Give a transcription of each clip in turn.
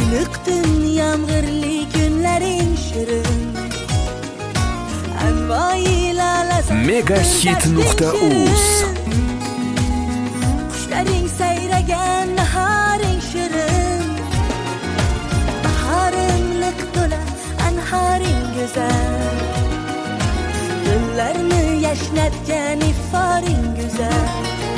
Iliq tun, yomg'irli kunlaring shirin. Anvoyi lalasan Megahit.uz Qushlaring sayragan naharing shirin. Baharim liq to'la, anharing go'zal. Gullarni yashnatgan iforing go'zal.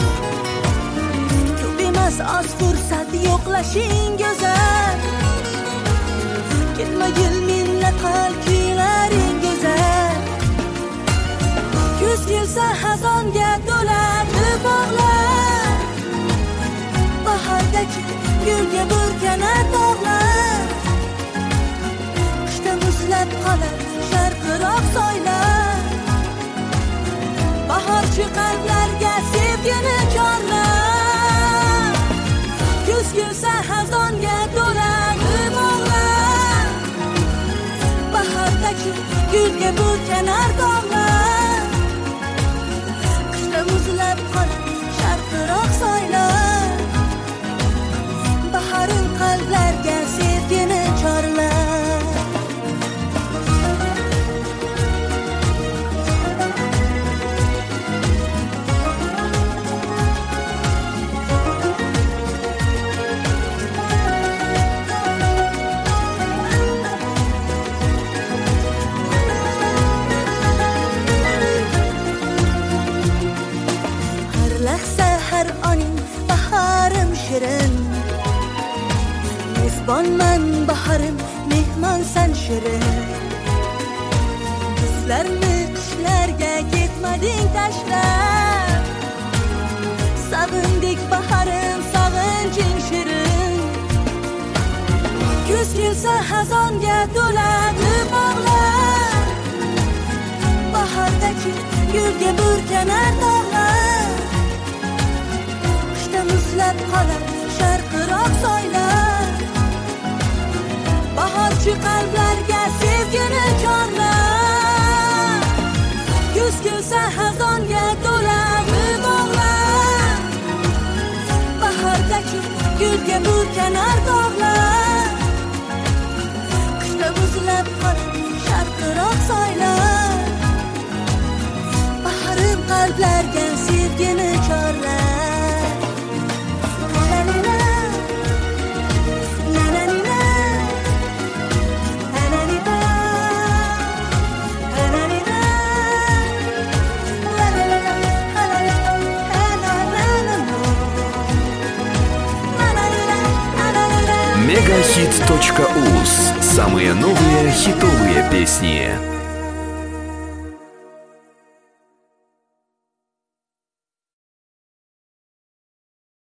Ko'p emas oz fursat yo'qlashing go'zal. Kelma gul minna qol kuylaring go'zal. Kuz kelsa xazonga to'ladi bog'lar. Bahordagi gulga burkanar tog'lar. Qishda muzlab qolar sharqiroq soylar. Bahorchi qalblarga sevgini chorlar. Kuz kelsa xazonga to'ladi bog'lar. Bahordagi gulga burkanar tog'lar. Qishda muzlab qolar sharqiroq soylar. Bahorim qalblarga sevgini chorlar. Har lahza, har oning bahorim shirin. Mezbonman bahorim, mehmonsan shirin. Bizlarni qishlarga ketmading tashlab. Sog'indik bahorim, sog'inching shirin. Kuz kelsa xazonga to'ladi bog'lar. Bahordagi gulga burkanar tog'lar. Qishda muzlab qolar sharqiroq soylar. Bahorchi qalblarga sevgini chorlar. Kuz kelsa xazonga to'ladi bog'lar. Bahordagi gulga burkanar tog'lar. Qishda muzlab qolar sharqiroq soylar. Bahorim qalblarga sevgini chorlar. Megahit.uz. Самые новые хитовые песни.